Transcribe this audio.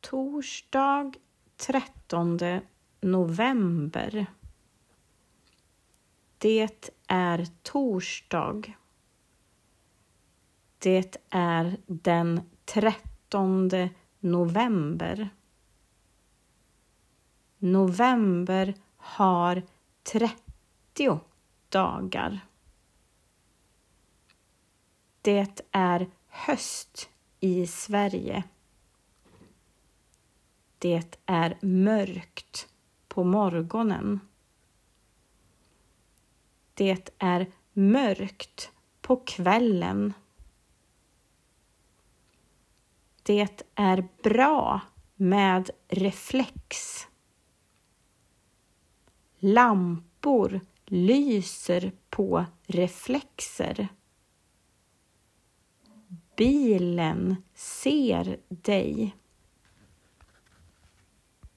Torsdag 13 november. Det är torsdag. Det är den 13 november. November har 30 dagar. Det är höst i Sverige. Det är mörkt på morgonen. Det är mörkt på kvällen. Det är bra med reflex. Lampor lyser på reflexer. Bilen ser dig.